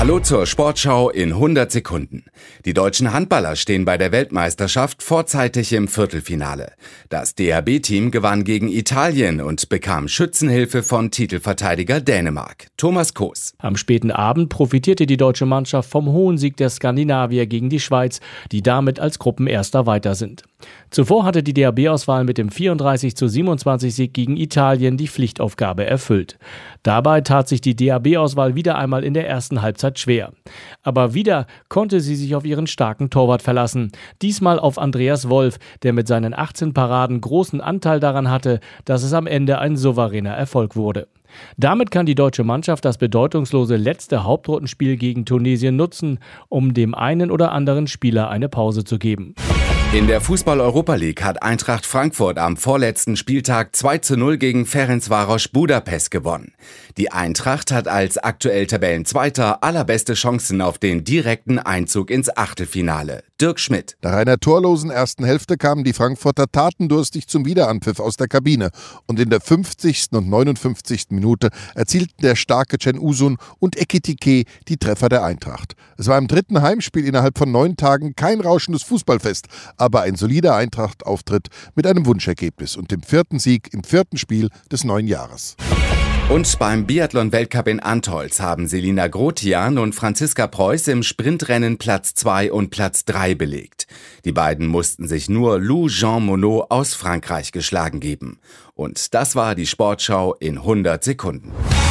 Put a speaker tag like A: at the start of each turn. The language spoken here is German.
A: Hallo zur Sportschau in 100 Sekunden. Die deutschen Handballer stehen bei der Weltmeisterschaft vorzeitig im Viertelfinale. Das DHB-Team gewann gegen Italien und bekam Schützenhilfe von Titelverteidiger Dänemark. Thomas Koos.
B: Am späten Abend profitierte die deutsche Mannschaft vom hohen Sieg der Skandinavier gegen die Schweiz, die damit als Gruppenerster weiter sind. Zuvor hatte die DHB-Auswahl mit dem 34:27-Sieg gegen Italien die Pflichtaufgabe erfüllt. Dabei tat sich die DHB-Auswahl wieder einmal in der ersten Halbzeit schwer. Aber wieder konnte sie sich auf ihren starken Torwart verlassen. Diesmal auf Andreas Wolf, der mit seinen 18 Paraden großen Anteil daran hatte, dass es am Ende ein souveräner Erfolg wurde. Damit kann die deutsche Mannschaft das bedeutungslose letzte Hauptrundenspiel gegen Tunesien nutzen, um dem einen oder anderen Spieler eine Pause zu geben.
A: In der Fußball-Europa League hat Eintracht Frankfurt am vorletzten Spieltag 2:0 gegen Ferencváros Budapest gewonnen. Die Eintracht hat als aktuell Tabellenzweiter allerbeste Chancen auf den direkten Einzug ins Achtelfinale. Dirk Schmidt.
C: Nach einer torlosen ersten Hälfte kamen die Frankfurter tatendurstig zum Wiederanpfiff aus der Kabine und in der 50. und 59. Minute erzielten der starke Can Uzun und Ekitike die Treffer der Eintracht. Es war im dritten Heimspiel innerhalb von 9 Tagen kein rauschendes Fußballfest, aber ein solider Eintracht-Auftritt mit einem Wunschergebnis und dem 4. Sieg im 4. Spiel des neuen Jahres.
A: Und beim Biathlon-Weltcup in Antolz haben Selina Grotian und Franziska Preuß im Sprintrennen Platz 2 und Platz 3 belegt. Die beiden mussten sich nur Lou Jean Monod aus Frankreich geschlagen geben. Und das war die Sportschau in 100 Sekunden.